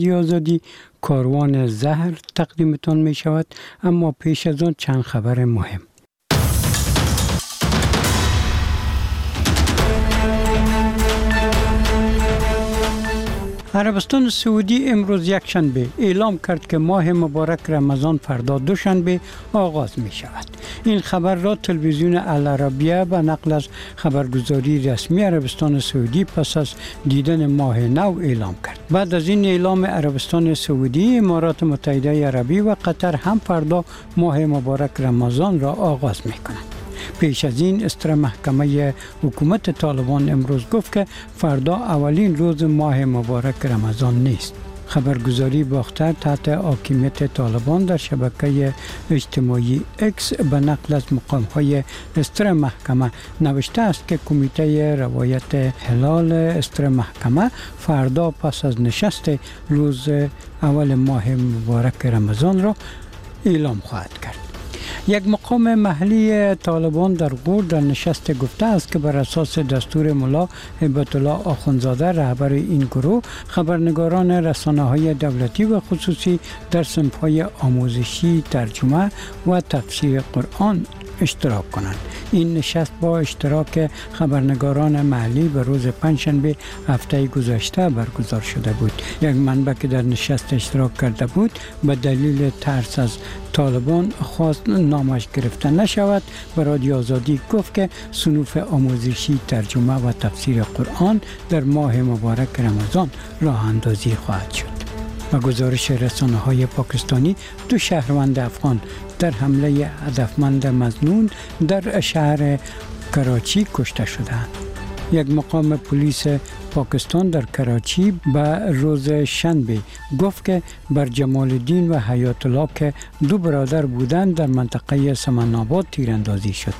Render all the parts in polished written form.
آزادی کاروان زهر تقدیمتان می شود، اما پیش از آن چند خبر مهم. عربستان سعودی امروز یکشنبه اعلام کرد که ماه مبارک رمضان فردا دوشنبه آغاز می شود. این خبر را تلویزیون العربیه به نقل از خبرگزاری رسمی عربستان سعودی پس از دیدن ماه نو اعلام کرد. بعد از این اعلام عربستان سعودی، امارات متحده عربی و قطر هم فردا ماه مبارک رمضان را آغاز می کنند. پیش از این استر محکمه حکومت طالبان امروز گفت که فردا اولین روز ماه مبارک رمضان نیست. خبرگزاری باختر تحت حاکمیت طالبان در شبکه اجتماعی اکس به نقل از مقام‌های استر محکمه نوشته است که کمیته روایت هلال استر محکمه فردا پس از نشست روز اول ماه مبارک رمضان را اعلام خواهد کرد. یک مقام محلی طالبان در غور در نشست گفته است که بر اساس دستور ملا هیبت الله آخوندزاده رهبر این گروه، خبرنگاران رسانه‌های دولتی و خصوصی در صنف‌های آموزشی، ترجمه و تفسیر قرآن اشتراک کنند. این نشست با اشتراک خبرنگاران محلی به روز پنجشنبه هفته گذشته برگزار شده بود. یک منبع که در نشست اشتراک کرده بود به دلیل ترس از طالبان خواست نامش گرفته نشود. به رادیو آزادی گفت که صنوف آموزشی، ترجمه و تفسیر قرآن در ماه مبارک رمضان راه اندازی خواهد شد. و گزارش رسانه‌های پاکستانی، 2 شهروند افغان در حمله هدفمند مظنون در شهر کراچی کشته شدند. یک مقام پلیس پاکستان در کراچی به روز شنبه گفت که بر جمال الدین و حیات الله که 2 برادر بودند در منطقه سمن آباد تیراندازی شد.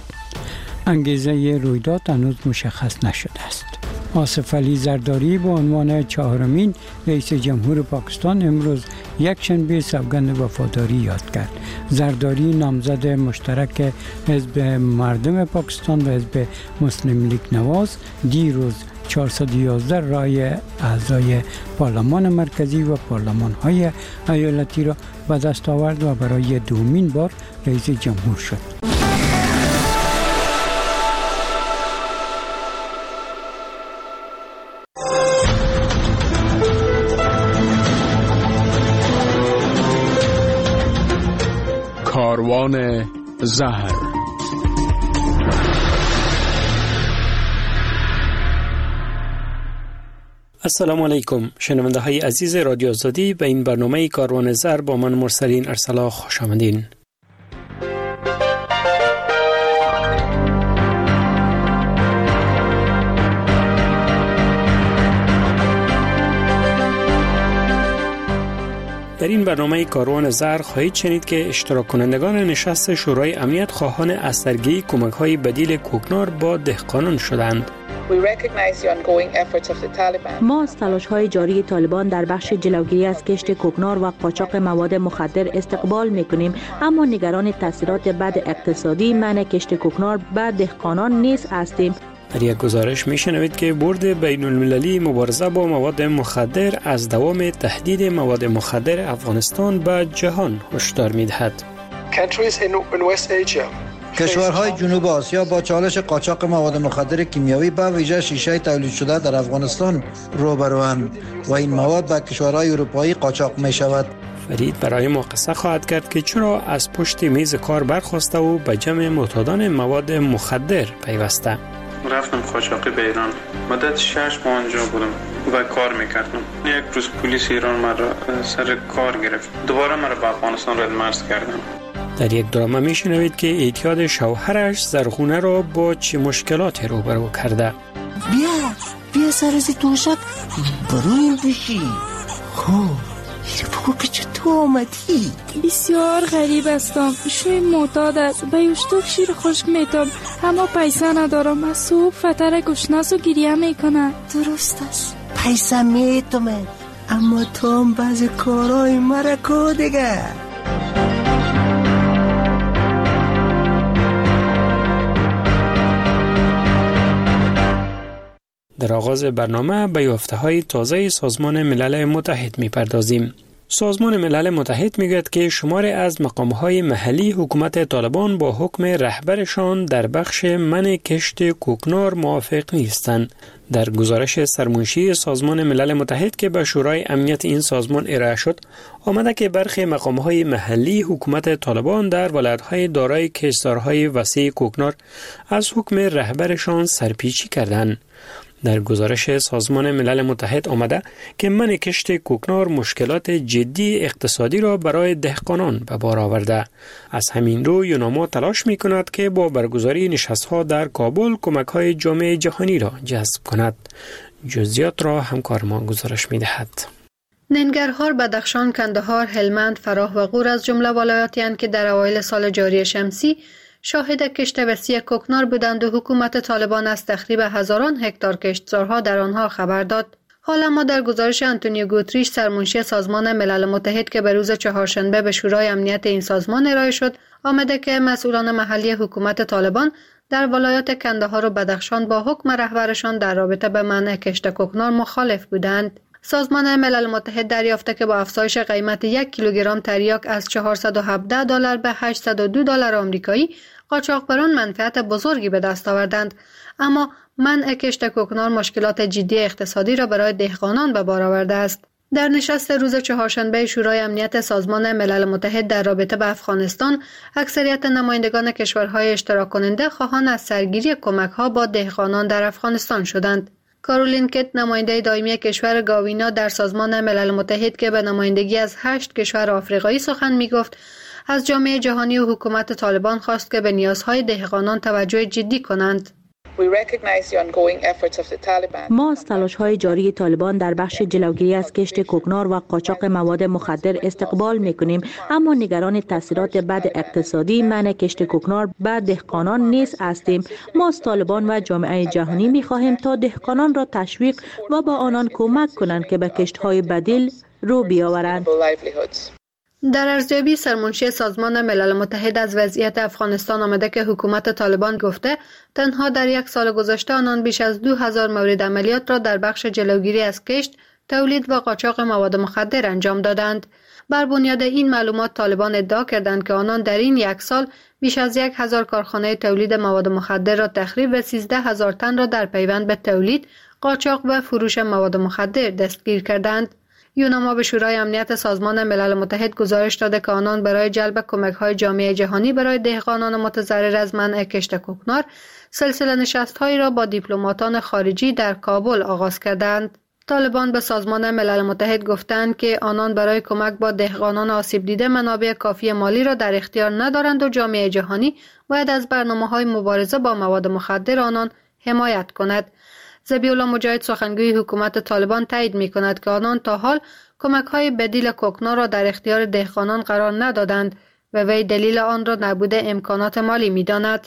انگیزه رویداد هنوز مشخص نشده است. آصف علی زرداری به عنوان 4مین رئیس جمهور پاکستان امروز یکشنبه سوگند وفاداری یاد کرد. زرداری نامزد مشترک حزب مردم پاکستان و حزب مسلم لیگ نواز دیروز 411 رای اعضای پارلمان مرکزی و پارلمان‌های ایالتی را به دست آورد و برای 2مین بار رئیس جمهور شد. کاروان زهر. السلام علیکم شنونده های عزیز رادیو آزادی، به این برنامه کاروان زهر با من مرسلین ارسلا خوش آمدین. در این برنامه کاروان زهر خواهید شنید که اشتراک کنندگان نشست شورای امنیت خواهان از درگیری کمک‌های بدیل کوکنار با دهقانان شدند. ما از تلاش‌های جاری طالبان در بخش جلوگیری از کشت کوکنار و قاچاق مواد مخدر استقبال می‌کنیم، اما نگران تاثیرات بد اقتصادی منع کشت کوکنار به دهقانان نیز هستیم. در یک گزارش میشنوید که بورد بین المللی مبارزه با مواد مخدر از دوام تهدید مواد مخدر افغانستان به جهان هشدار می‌دهد. کشورهای جنوب آسیا با چالش قاچاق مواد مخدر کیمیاوی به ویژه شیشه تولید شده در افغانستان روبروند و این مواد به کشورهای اروپایی قاچاق می شود. فرید برای ما قصه خواهد کرد که چرا از پشت میز کار برخاسته و به جمع معتادان مواد مخدر پیوسته. رفتم قاچاقی به ایران. مدت 6 ماه آنجا بودم و کار میکردم. یک روز پلیس ایران مرا سر کار گرفت. دوباره مرا به افغانستان رد مرز کردن. در یک درامه میشنوید که اعتیاد شوهرش زرخونه را با چه مشکلاتی روبرو کرده. بیا سر از توشک برویم بشی. خوب بگو که چطور آمدی؟ بسیار غریب هستم. شوی معتاد است. به یوشتوک شیر خشک میتم، اما پیسه ندارم. از صبح فتر گشناس و گریه میکنه. درست است، پیسه میتمه، اما تو هم بعض کارای مرا کو دیگه. در آغاز برنامه به یافته‌های تازه سازمان ملل متحد می‌پردازیم. سازمان ملل متحد میگوید که شماری از مقام‌های محلی حکومت طالبان با حکم رهبرشان در بخش منع کشت کوکنار موافق نیستند. در گزارش سرمنشی سازمان ملل متحد که به شورای امنیت این سازمان ارائه شد، آمده که برخی مقام‌های محلی حکومت طالبان در ولایت‌های دارای کشتزارهای وسیع کوکنار از حکم رهبرشان سرپیچی کردند. در گزارش سازمان ملل متحد آمده که منع کشت کوکنار مشکلات جدی اقتصادی را برای دهقانان به بار آورده. از همین رو یوناما تلاش می کند که با برگزاری نشست‌ها در کابل کمک‌های جامعه جهانی را جذب کند. جزئیات را همکار ما گزارش می دهد. ننگرهار، بدخشان، کندهار، هلمند، فراه و غور از جمله ولایاتی اند که در اوایل سال جاری شمسی شاهد کشت وسیع کوکنار بودند و حکومت طالبان از تخریب هزاران هکتار کشتزارها در آنها خبر داد. حالا ما در گزارش آنتونیو گوتریش، سرمنشی سازمان ملل متحد که به روز چهارشنبه به شورای امنیت این سازمان ارائه شد، آمده که مسئولان محلی حکومت طالبان در ولایات کندهار و بدخشان با حکم رهبرشان در رابطه به منع کشت کوکنار مخالف بودند. سازمان ملل متحد دریافته که با افزایش قیمت 1 کیلوگرم تریاک از $417 به $802 آمریکایی، قاچاقبران منفعت بزرگی به دست آوردند. اما منع کشت کوکنار مشکلات جدی اقتصادی را برای دهقانان به بار آورده است. در نشست روز چهارشنبه شورای امنیت سازمان ملل متحد در رابطه به افغانستان، اکثریت نمایندگان کشورهای اشتراک کننده خواهان از سرگیری کمک‌ها با دهقانان در افغانستان شدند. کارولین کت، نماینده دائمی کشور گاوینا در سازمان ملل متحد که به نمایندگی از 8 کشور آفریقایی سخن می‌گفت، از جامعه جهانی و حکومت طالبان خواست که به نیازهای دهقانان توجه جدی کنند. ما از تلاش‌های جاری طالبان در بخش جلوگیری از کشت کوکنار و قاچاق مواد مخدر استقبال می‌کنیم، اما نگران تاثیرات بد اقتصادی منع کشت کوکنار به دهقانان نیز هستیم. ما از طالبان و جامعه جهانی می‌خواهیم تا دهقانان را تشویق و با آنان کمک کنند که به کشت‌های بدیل رو بیاورند. در ارزیابی سرمنشی سازمان ملل متحد از وضعیت افغانستان آمده که حکومت طالبان گفته تنها در 1 سال گذشته آنان بیش از 2000 مورد عملیات را در بخش جلوگیری از کشت، تولید و قاچاق مواد مخدر انجام دادند. بر بنیاد این معلومات طالبان ادعا کردند که آنان در این 1 سال بیش از 1000 کارخانه تولید مواد مخدر را تخریب و 13000 تن را در پیوند به تولید، قاچاق و فروش مواد مخدر دستگیر کردند. یوناما به شورای امنیت سازمان ملل متحد گزارش داده که آنان برای جلب کمک‌های جامعه جهانی برای دهقانان متضرر از منع کشت کوکنار سلسله نشست‌هایی را با دیپلماتان خارجی در کابل آغاز کردند. طالبان به سازمان ملل متحد گفتند که آنان برای کمک با دهقانان آسیب دیده منابع کافی مالی را در اختیار ندارند و جامعه جهانی باید از برنامه‌های مبارزه با مواد مخدر آنان حمایت کند. ذبیح‌الله مجاهد، سخنگوی حکومت طالبان، تایید می‌کند که آنان تا حال کمک‌های بدیل کوکنار را در اختیار دهقانان قرار ندادند و وی دلیل آن را نبود امکانات مالی می‌داند.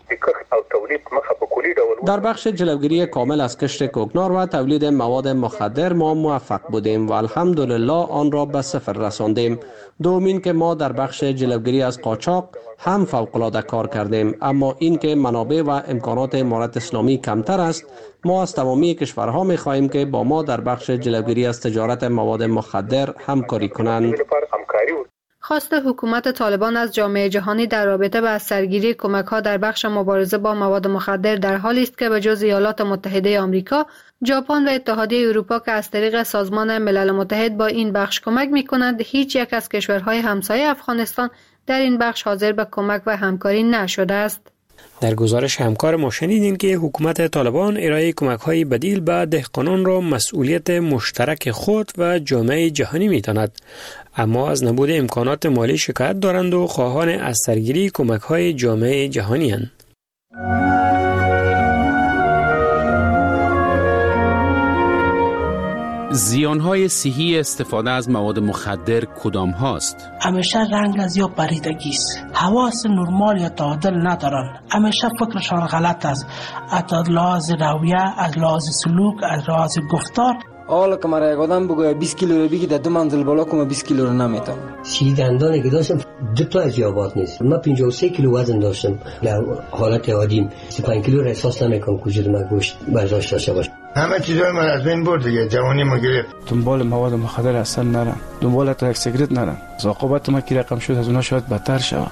در بخش جلوگیری کامل از کشت کوکنار و تولید مواد مخدر ما موفق بودیم و الحمدلله آن را به صفر رساندیم. دومین که ما در بخش جلوگیری از قاچاق هم فوق‌العاده کار کردیم، اما این که منابع و امکانات امارت اسلامی کمتر است، ما از تمامی کشورها می خواهیم که با ما در بخش جلوگیری از تجارت مواد مخدر همکاری کنند. خواست حکومت طالبان از جامعه جهانی در رابطه با سرگیری کمک‌ها در بخش مبارزه با مواد مخدر در حالی است که به جز ایالات متحده آمریکا، ژاپن و اتحادیه اروپا که از طریق سازمان ملل متحد با این بخش کمک می‌کنند، هیچ یک از کشورهای همسایه افغانستان در این بخش حاضر به کمک و همکاری نشده است. در گزارش همکار ما شنیدیم که حکومت طالبان ارائه کمک‌های بدیل به دهقانان را مسئولیت مشترک خود و جامعه جهانی می‌داند، اما از نبود امکانات مالی شکایت دارند و خواهان از سرگیری کمک‌های جامعه جهانی اند. زیان‌های صحی استفاده از مواد مخدر کدام هاست؟ همیشه رنگ از یا پریدگی است، حواس نرمال یا تعادل ندارن، همیشه فکرشان غلط است، از لحاظ رویه، از لحاظ سلوک، از لحاظ گفتار. حالا که مرا یک آدم بگوید 20 کیلو رو بگی در 2 منزل بالا کنم 20 کیلو رو نمیتونم. سی دندانی که داشتم 2 تا از یابات نیست. من 53 کیلو وزن داشتم در حالت عادیم. 35 کیلو را احساس نمیکنم که وجود من گوشت برداشت داشته باشه. همه چیزای من از بین برد دیگه، جوانی ما گرفت. دنبال مواد مخدر اصلا نرم، دنبال تا یک سیگرت نرم. عاقبت ما کی رقم شد از اونها شاید بدتر شود.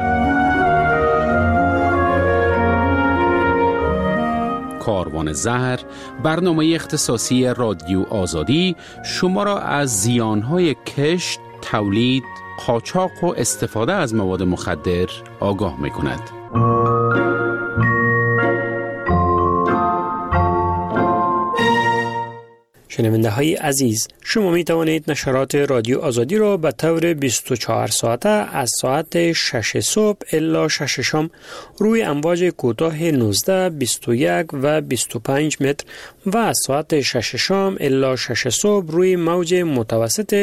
کاروان زهر، برنامه اختصاصی رادیو آزادی شما را از زیانهای کشت، تولید، قاچاق و استفاده از مواد مخدر آگاه می‌کند. شنونده های عزیز، شما می توانید نشرات رادیو آزادی را به طور 24 ساعته از ساعت 6 صبح الی 6 شام روی امواج کوتاه 19، 21 و 25 متر و از ساعت 6 شام الی 6 صبح روی موج متوسط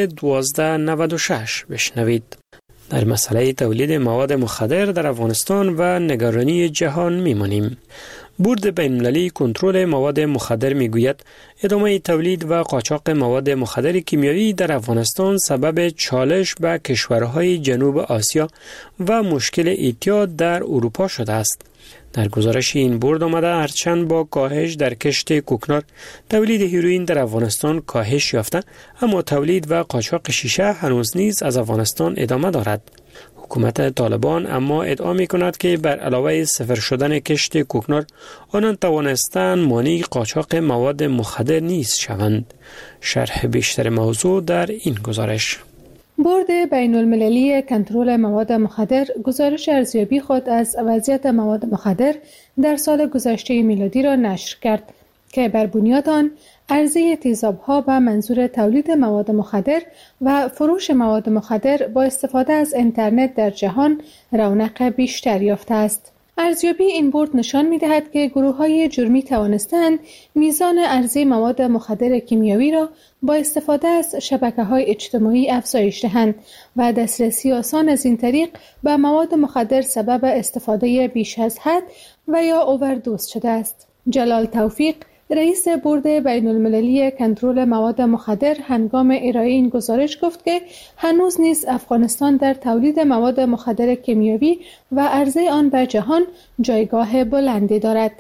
1296 بشنوید. در مسئله تولید مواد مخدر در افغانستان و نگرانی جهان میمانیم. بورد بین‌المللی کنترل مواد مخدر میگوید ادامه تولید و قاچاق مواد مخدر کیمیایی در افغانستان سبب چالش به کشورهای جنوب آسیا و مشکل اعتیاد در اروپا شده است. در گزارش این بورد آمده هرچند با کاهش در کشت کوکنار تولید هیروئین در افغانستان کاهش یافته، اما تولید و قاچاق شیشه هنوز نیز از افغانستان ادامه دارد. حکومت طالبان اما ادعا می کند که بر علاوه صفر شدن کشت کوکنار آنان توانستند مانع قاچاق مواد مخدر نیز شوند. شرح بیشتر موضوع در این گزارش. بورد بین المللی کنترل مواد مخدر گزارش ارزیابی خود از وضعیت مواد مخدر در سال گذشته میلادی را نشر کرد که بر بنیاد آن عرضه تیزاب‌ها به منظور تولید مواد مخدر و فروش مواد مخدر با استفاده از اینترنت در جهان رونق بیشتر یافته است. ارزیابی این بورد نشان می‌دهد که گروه‌های جرمی توانستند میزان عرضه مواد مخدر کیمیایی را با استفاده از شبکه‌های اجتماعی افزایش دهند و دسترسی آسان از این طریق به مواد مخدر سبب استفاده بیش از حد و یا اووردوز شده است. جلال توفیق، رئیس بورد بین المللی کنترل مواد مخدر، هنگام ارائه این گزارش گفت که هنوز نیز افغانستان در تولید مواد مخدر کیمیایی و عرضه آن به جهان جایگاه بلندی دارد.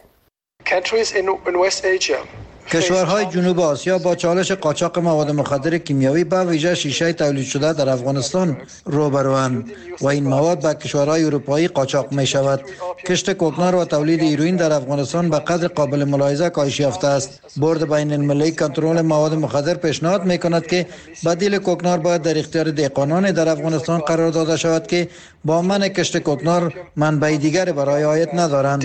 کشورهای جنوب آسیا با چالش قاچاق مواد مخدر کیمیایی به ویژه شیشه تولید شده در افغانستان روبروند و این مواد به کشورهای اروپایی قاچاق می شود. کشت کوکنار و تولید هیروئین در افغانستان به قدر قابل ملاحظه کاهش یافته است. بورد بین المللی کنترل مواد مخدر پیشنهاد می کند که بدیل کوکنار باید در اختیار دهقانان در افغانستان قرار داده شود که با منع کشت کوکنار منبع دیگر برای عاید ندارند.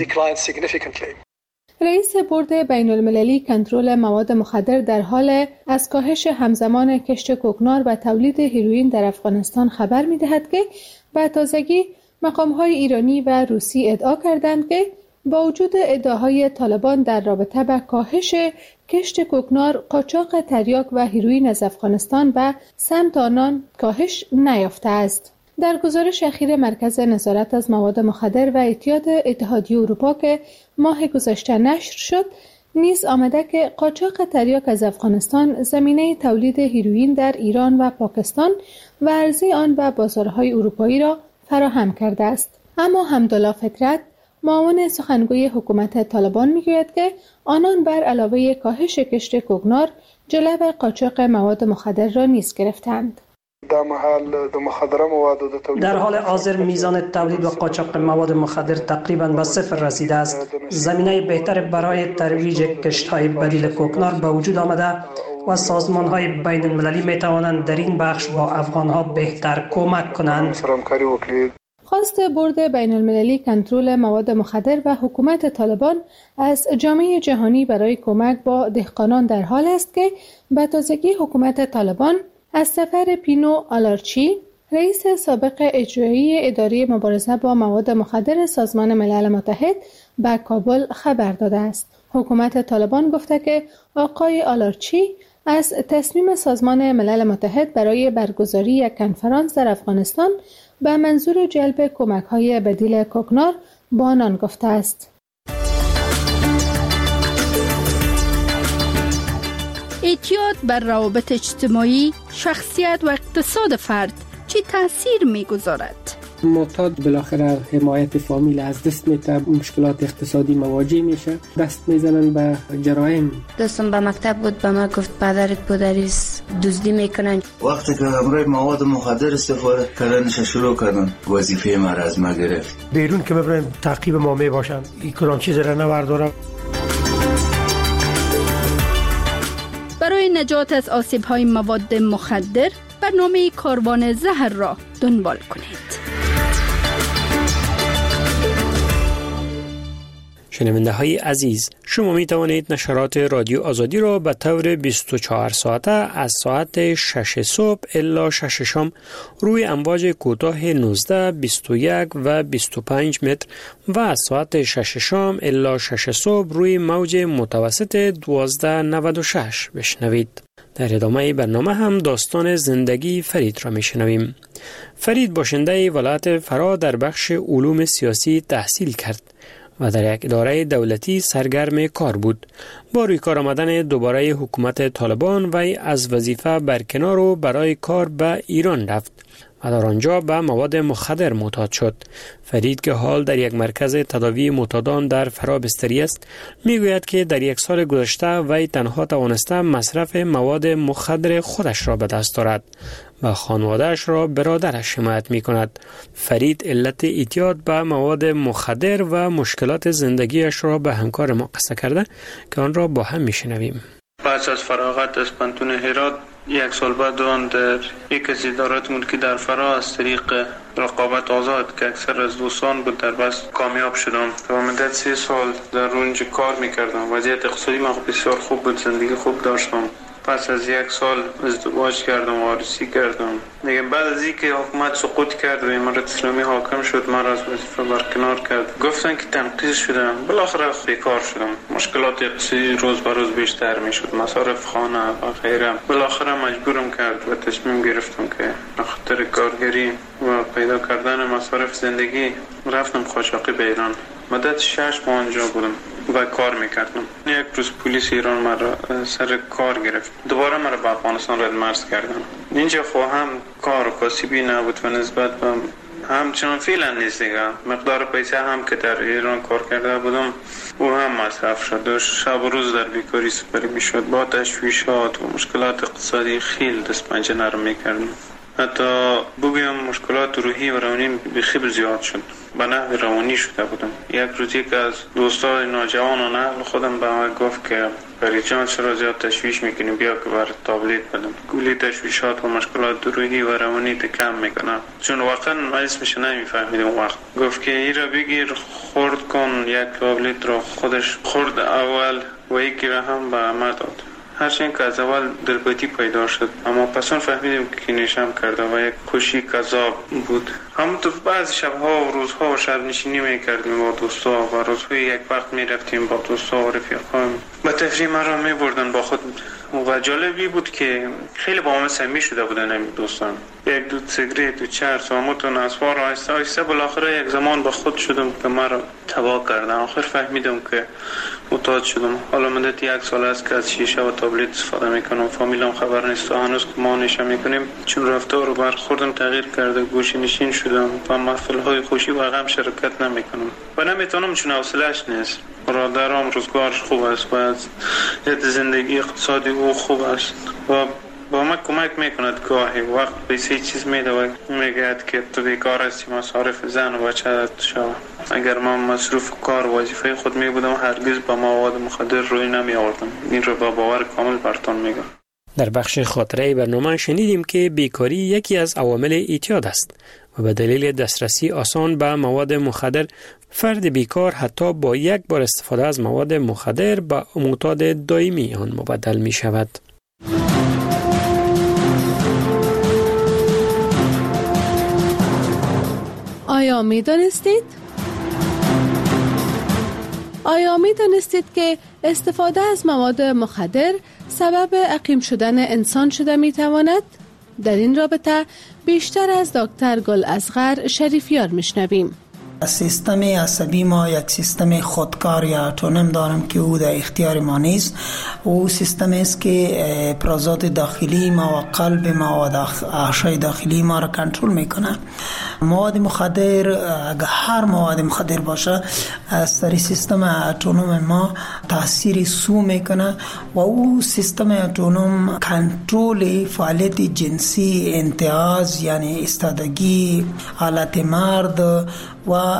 رئیس بورد بین المللی کنترل مواد مخدر در حال از کاهش همزمان کشت کوکنار و تولید هیروئین در افغانستان خبر می دهد که به تازگی مقام‌های ایرانی و روسی ادعا کردند که با وجود ادعاهای طالبان در رابطه با کاهش کشت کوکنار، قاچاق تریاک و هیروئین از افغانستان به سمت آنان کاهش نیافته است. در گزارش اخیر مرکز نظارت از مواد مخدر و اعتیاد اتحادیه اروپا که ماه گذشته نشر شد، نیز آمده که قاچاق تریاک از افغانستان زمینه تولید هیروئین در ایران و پاکستان و عرضه آن به بازارهای اروپایی را فراهم کرده است. اما حمدالله فطرت، معاون سخنگوی حکومت طالبان، میگوید که آنان بر علاوه کاهش کشت کوکنار جلب قاچاق مواد مخدر را نیز گرفتند. در حال حاضر میزان تولید و قاچاق مواد مخدر تقریباً به صفر رسیده است. زمینه بهتر برای ترویج کشت‌های بدیل کوکنار به وجود آمده و سازمان‌های بین المللی می توانند در این بخش با افغان‌ها بهتر کمک کنند. خواست بورد بین المللی کنترل مواد مخدر و حکومت طالبان از جامعه جهانی برای کمک با دهقانان در حال است که به تازگی حکومت طالبان از سفر پینو آلارچی، رئیس سابق اجرایی اداره مبارزه با مواد مخدر سازمان ملل متحد، به کابل خبر داده است. حکومت طالبان گفته که آقای آلارچی از تصمیم سازمان ملل متحد برای برگزاری یک کنفرانس در افغانستان به منظور جلب کمک‌های بدیل کوکنار با آنان گفته است. اعتیاد بر روابط اجتماعی، شخصیت و اقتصاد فرد چه تأثیر می‌گذارد؟ معتاد بالاخره حمایت فامیل از دست میده، مشکلات اقتصادی مواجه میشه، دست میزنن به جرایم. دوستم به مکتب بود، به ما گفت پدرت پدریست دزدی میکنن. وقتی که امروی مواد مخدر استفاده کردنش شروع کردن، وظیفه ما را از ما گرفت. بیرون که ببرن تعقیب ما میباشن، این کدام چیز را نوردارم. برای نجات از آسیب‌های مواد مخدر برنامه کاروان زهر را دنبال کنید. شنونده های عزیز، شما می توانید نشرات رادیو آزادی را به طور 24 ساعته از ساعت 6 صبح الی 6 شام روی امواج کوتاه 19، 21 و 25 متر و از ساعت 6 شام الی 6 صبح روی موج متوسط 1296 بشنوید. در ادامه برنامه هم داستان زندگی فرید را میشنویم. فرید باشنده ولایت فرا در بخش علوم سیاسی تحصیل کرد و در یک اداره دولتی سرگرم کار بود. با روی کار آمدن دوباره حکومت طالبان وی از وظیفه برکنار و برای کار به ایران رفت و در آنجا به مواد مخدر معتاد شد. فرید که حال در یک مرکز تداوی معتادان در فرا بستری است، میگوید که در یک سال گذشته وی تنها توانسته مصرف مواد مخدر خودش را به دست دارد و خانواده‌اش را برادرش حمایت می‌کند. فرید علت اعتیاد به مواد مخدر و مشکلات زندگیش را به همکار ما قصه کرده که آن را با هم می‌شنویم. پس از فراغت از پانتون هرات، یک سال بعد آن در یک از ادارات ملکی در فرا از طریق رقابت آزاد که اکثر از دوستان بود در بس کامیاب شدم و مدت 3 سال در اونجا کار میکردم. وضعیت اقتصادی من بسیار خوب بود، زندگی خوب داشتم. پس از 1 سال ازدواج کردم و عروسی کردم. دیگه بعد از اینکه حکومت سقوط کرد و امارت اسلامی حاکم شد، من از وظیفه برکنار کرد. گفتن که تنقیض شدم، بالاخره بیکار شدم. مشکلات اقتصادی روز به روز بیشتر میشد، مصارف خانه و غیره. بالاخره مجبورم کرد و تصمیم گرفتم که به خاطر کارگری و پیدا کردن مصارف زندگی رفتم قاچاقی به ایران. مدت 6 ماه آنجا بودم و کار میکردم. یک روز پلیس ایران مرا سر کار گرفت. دوباره مرا به افغانستان رد مرز کردن. اینجا خو هم کار و کاسبی نبود و نسبت به همچنان فعلا نیست دیگه. مقدار پیسه هم که در ایران کار کرده بودم او هم مصرف شد و شب و روز در بیکاری سپری میشد. با تشویشات و مشکلات اقتصادی خیلی دست پنجه نرم میکردم. حتی بگویم مشکلات روحی و روانی بخیلی زیاد شد. به نحو روانی شده بودم. یک روز یک از دوستان نوجوان و نهل خودم به من گفت که فرید جان چرا زیاد تشویش میکنی، بیا که بر تابلیت بدم. گولی تشویشات و مشکلات روحی و روانی کم میکنم. چون واقعا من اسمش نمیفهمیدم. وقت گفت که این را بگیر خورد کن، یک تابلیت را خودش خورد اول و یکی را هم به من داد. هرچند که از اول دلباتی پیدا شد، اما پسان فهمیدیم که نشم کرده و یک خوشی کذاب بود. همونطور بعضی شبها و روزها و شب نشینی میکردیم با دوستا و روزهای یک وقت میرفتیم با دوستا و رفیقان و تفریح مرا میبردن با خود. و جالبی بود که خیلی با همه صمیمی شده بودن این دوستان. یک دو سیگریت و چرس و همون اسوار آهسته آهسته بالاخره یک زمان با خود شدم که مرا تباه کردن. آخر فهمیدم که معتاد شدم. حالا مدت 1 سال است که از شیشه و تابلت استفاده میکنم. فامیلم خبر نیست و هنوز که ما نشه میکنیم، چون رفتار و برخوردم تغییر کرده. گوشه نشین شدم و محفل‌های خوشی و غم شرکت نمیکنم و نمیتونم چون حوصله‌اش نیست. برادرم روزگارش خوب است و از زندگی اقتصادی او خوب است و با ما کمک میکند. گاهی وقت پیسه چیز میده و میگه که تو بیکار هستی، مصارف زن و بچه شو. اگر من مصروف کار و وظیفه خود میبودم هرگز با مواد مخدر روی نمی آوردم. این رو با باور کامل براتون میگم. در بخش خاطره برنامه شنیدیم که بیکاری یکی از عوامل اعتیاد است و به دلیل دسترسی آسان به مواد مخدر فرد بیکار حتی با یک بار استفاده از مواد مخدر به معتاد دائمی آن مبدل می شود. آیا می دانستید که استفاده از مواد مخدر سبب عقیم شدن انسان شده می تواند؟ در این رابطه بیشتر از دکتر گل اصغر شریفیار می شنویم. سیستم عصبی ما یک سیستم خودکار یا اتونوم داریم که او در اختیار ما نیست. او سیستم است که افرازات داخلی ما و قلب ما و اعضای داخلی ما را کنترل میکنه. مواد مخدر، اگر هر مواد مخدر باشه، از سر سیستم اتونوم ما تاثیر سو میکنه و او سیستم اتونوم کنترل فعالیت جنسی، انتعاض یعنی استادگی، حالت مرد و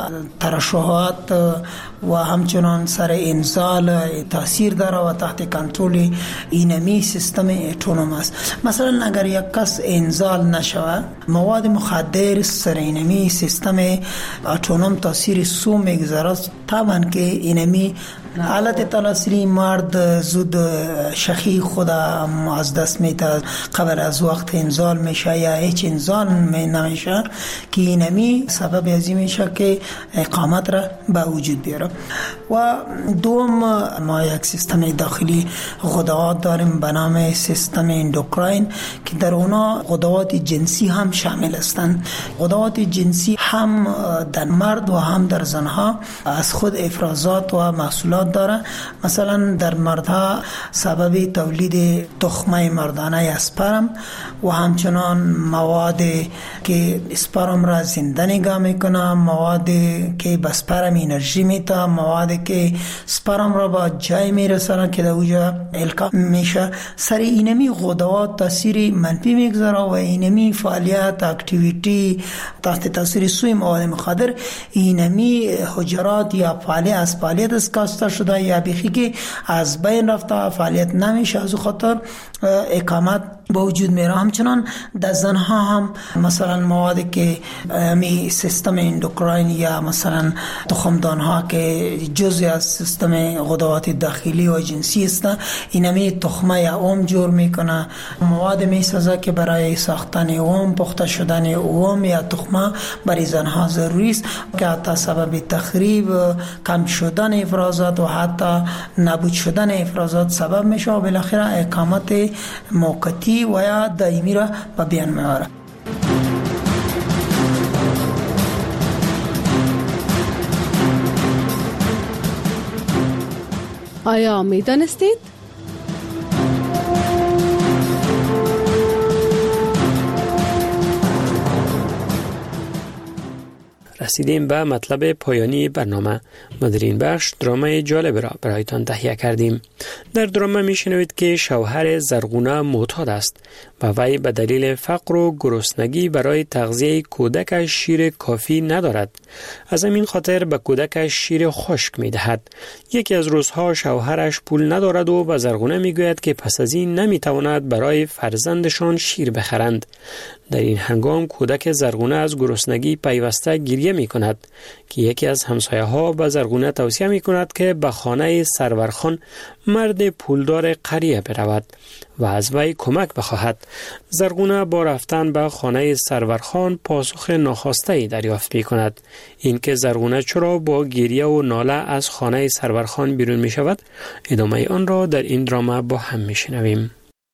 ترشحات و همچنان سر انزال تاثیر داره و تحت کنترل اینمی سیستم اتونوم است. مثلا اگر یک کس انزال نشوه، مواد مخدر سر اینمی سیستم اتونوم تاثیر سو میگذاره، طبعا که اینمی حالت تناسلی مرد زود شخی خود از دست میده، قبل از وقت انزال میشه یا هیچ انزال نمیشه که اینمی سبب ازی میشه که اقامت را به وجود بیاره. و دوم، ما یک سیستم داخلی غدوات داریم به نام سیستم اندوکراین که در اونا غدوات جنسی هم شامل هستند. غدوات جنسی هم در مرد و هم در زنها از خود افرازات و محصولات داره. مثلا در مردها سبب تولید تخمه مردانه اسپرم و همچنان مواد که اسپرم را زنده نگاه میکنه، مواد که به اسپرم انرژی میده، مواد که اسپرم را با جای میرسانه که در اوجا القا میشه. سر اینمی غدوات تاثیر منفی میگذاره و اینمی فعالیت اکتیویتی تحت تاثیر سوی مواد مخدر اینمی حجرات یا فعالیت از کاسته شده یا بیخی که از بین رفته فعالیت نمیشه، از خاطر اقامت با وجود میره. همچنان در زنها هم مثلا موادی که می سیستم اندوکراین یا مثلا تخمدان ها که جزء از سیستم غدوات داخلی و جنسی است، اینمی تخمه یا اوم جور میکنه. مواد میسازه که برای ساختن اوم، پخته شدن اوم یا تخمه برای زنها ضروری است که حتی سبب تخریب، کم شدن افرازات و حتی نابود شدن افرازات سبب میشه و بالاخره اقامت موقتی و یا دائمی را به بیان میاره. آیا میدانستید؟ رسیدیم به مطلب پایانی برنامه. در این بخش درامای جالب را برایتان تهیه کردیم. در درامه میشنوید که شوهر زرغونه معتاد است و وی به دلیل فقر و گرسنگی برای تغذیه کودکش شیر کافی ندارد. از همین خاطر به کودکش شیر خشک میدهد. یکی از روزها شوهرش پول ندارد و به زرغونه میگوید که پس از این نمیتواند برای فرزندشان شیر بخرند. در این هنگام کودک زرغونه از گرسنگی پیوسته گریه می کند که یکی از همسایه ها به زرغونه توصیه می کند که به خانه سرورخان مرد پولدار قریه برود و از وی کمک بخواهد. زرغونه با رفتن به خانه سرورخان پاسخ ناخواسته دریافت می کند. این که زرغونه چرا با گریه و ناله از خانه سرورخان بیرون می شود، ادامه آن را در این درامه با هم می شنویم.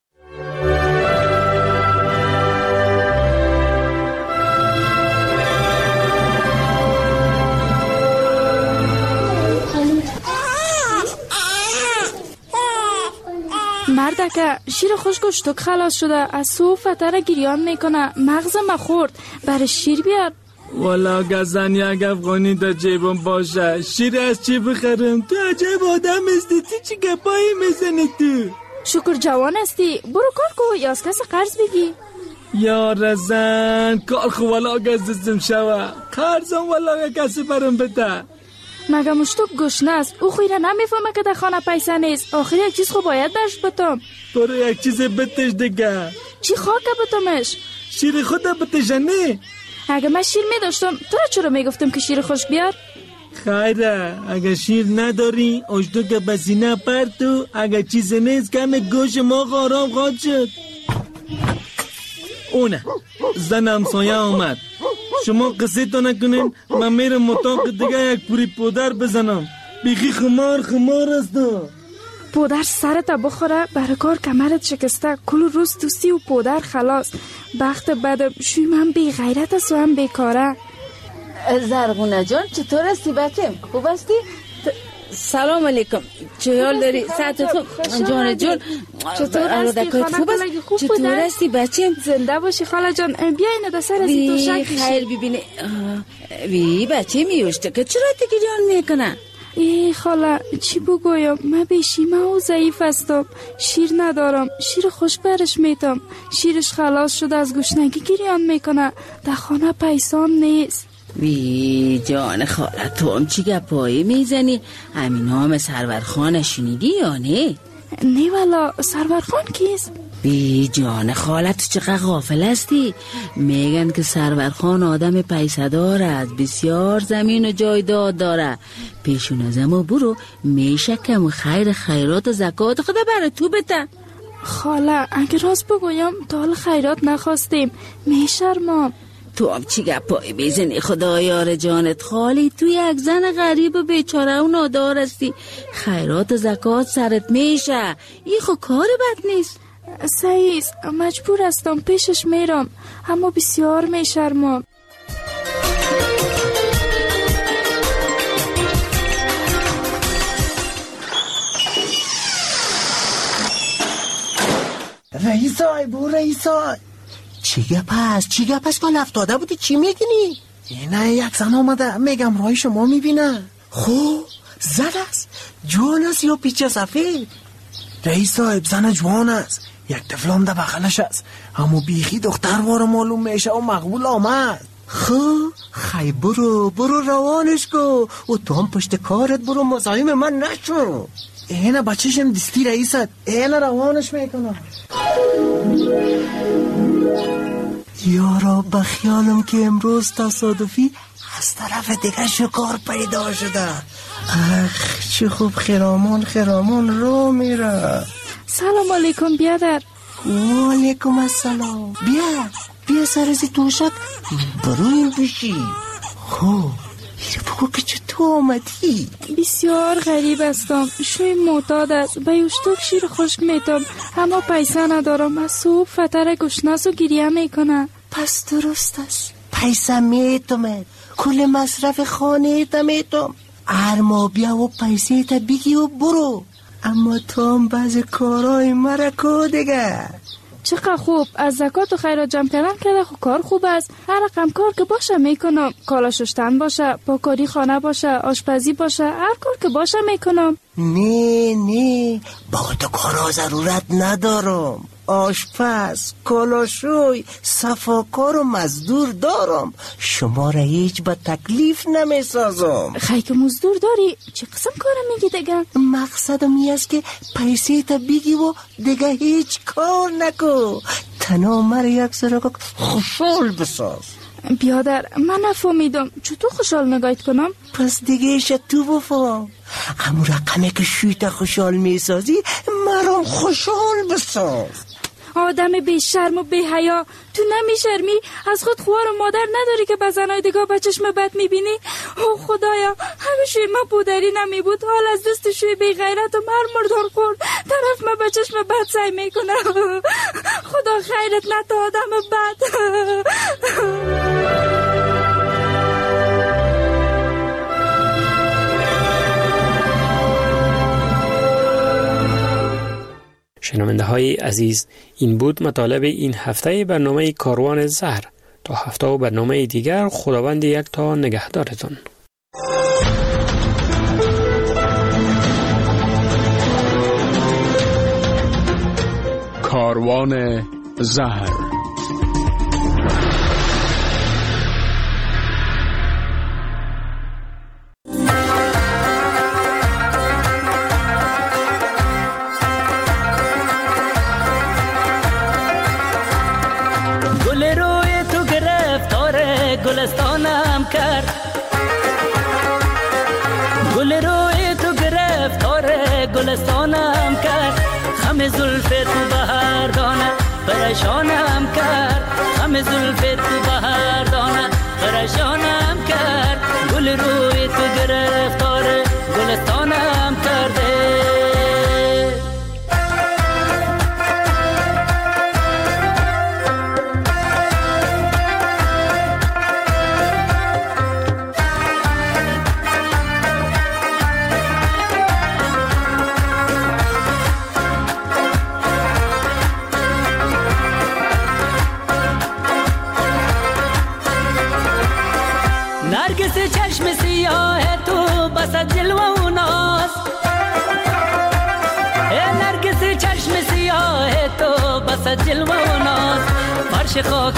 مردکه شیر خشک و شتک خلاص شده، از سو فتره گریان میکنه، مغزم خورد، برای شیر بیار. والا گزن یک افغانی در جیبم باشه، شیر از چی بخرم؟ تو عجب آدم استی، چی گپایی میزنی تو؟ شکر جوان استی، برو کار کو یا از کس قرض بگی. یار زن کار خو والا گزدم شوه، قرضم والا کسی برم بده. مگه مشتوک گشنه است، او خیره نمیفهمه که در خانه پیسه نیست. آخر یک چیز خو باید برش بتم. برو یک چیز بتش دیگه. چی خواهد بتمش؟ شیر خود بتشنه. اگه من شیر میداشتم تو را چرا میگفتم که شیر خوش بیار؟ خیره اگه شیر نداری اشتو که بسینه پرتو، اگه چیز نیست کم گوش ما آرام خواهد شد. اونه زنم سایه آمد، شما قصه تا نکنین، من میرم مطاق دیگه یک پوری پودر بزنم. بیخی خمار است. پودر سرت بخوره، برای کار کمرت شکسته، کل روز توستی و پودر خلاص. بخت بدم شوی من بی غیرت است و هم بیکاره. زرغونه جان چطور هستی بچم؟ خوب هستی؟ سلام علیکم. چه حال داری؟ ساعت خوب جان جان چطور هستی؟ خوب است؟ چطور هستی بچم؟ زنده باشی خاله جان. بیا اینو در سر از تو شک میشی. خیر ببینه. وی بچه میوشته که چرا تگریان میکنه؟ ای خاله چی بگویم؟ من بیشیمه و ضعیف هستم. شیر ندارم. شیر خوش برش میتم. شیرش خلاص شده از گشنگی گریان میکنه. در خانه پیسان نیست. وی جان خاله تو هم چی گپایی میزنی؟ همین نام سرورخان شنیدی یا نه؟ نه والا سرورخان کیست؟ وی جان خاله تو چقدر غافل هستی؟ میگن که سرورخان آدم پیسه دار است، بسیار زمین و جایداد داره. پیشون از اما برو میشه کم خیر خیرات و زکات خدا برای تو بده. خاله اگه راست بگویم تا حال خیرات نخواستیم میشرمم. تو هم چی گپایی بزنی خدا یار جانت خالی؟ تو یک زن غریب و بیچاره و نادار هستی. خیرات و زکات سرت میشه. این خو کار بد نیست. سعیز مجبور هستم پیشش میرم اما بسیار میشرمم. رئیسای بو رئیسای چی گپ است کال افتاده بودی چی میگنی؟ نه یک زن آمده میگم رای شما میبینه. خوب زن است جوان است یا پیچه سفید؟ رئیس صاحب زن جوان است، یک طفلم ده بغلش است، اما بیخی دختر واره معلوم میشه و مقبول آمد. خی برو روانش کو و تو هم پشت کارت برو مزاحم من نشو. اینه بچهشم دستی رئیست، اینه روانش میکنم. یارا بخیالم که امروز تصادفی از طرف دیگه شکار پیدا شده. اخ چه خوب خرامان رو میره. سلام علیکم بیادر. و علیکم السلام. بیا سرزی توشک برویم بشی. خوب بگو که چطور آمدی؟ بسیار غریب هستم. شوی معتاد است. به یوشتوک شیر خشک میتم اما پیسه ندارم. از صبح فتر گشناس و گریه میکنه. پس درست است، پیسه میتم کل مصرف خانه تا میتم. ارما بیا و پیسه تا بگی و برو. اما تو هم بعض کارهای مرکو دیگه. چقدر خوب. از زکات و خیرات جمع کردن که خب کار خوب است. هر رقم کار که باشه میکنم. کالا شستن باشه، پاکاری خانه باشه، آشپزی باشه، هر کار که باشه میکنم. نه با تو کارا ضرورت ندارم. آشپز، کالاشوی، صفاکار و مزدور دارم. شما را هیچ با تکلیف نمیسازم. خیلی که مزدور داری؟ چه قسم کارم میگی دیگه؟ مقصدم این است که پیسه تا بگی و دیگه هیچ کار نکو. تنها مرا یک سرک خوشحال بساز. بیادر من نفهمیدم چطور خوشحال نگاهت کنم؟ پس دیگه ایشه تو بفهم. همون رقمه که شویت خوشحال میسازی مرام خوشحال بساز. آدم بی شرم و بی حیا، تو نمیشرمی؟ از خود خوار و مادر نداری که به زنای دیگه به چشم بد میبینی؟ او خدایا همه شوی من پودری نمی بود، حال از دست شوی بی غیرت و مردان خورد طرف من به چشم بد سعی میکنه. خدا خیرت نده آدم بد. شنونده های عزیز، این بود مطالب این هفته برنامه کاروان زهر. تا هفته و برنامه دیگر خداوند یک تا نگهدارتون. کاروان زهر. گلستانم کرد، گل روی تو گرفتار گلستانم کرد، خم زلف تو بهر دانه پریشانم کرد، خم زلف تو بهر دانه پریشانم کرد، گل روی تو گرفتار گلستانم کرده. جلوه و ناز نرگس چشم سیاه تو بس جلوه و ناز فرش خاک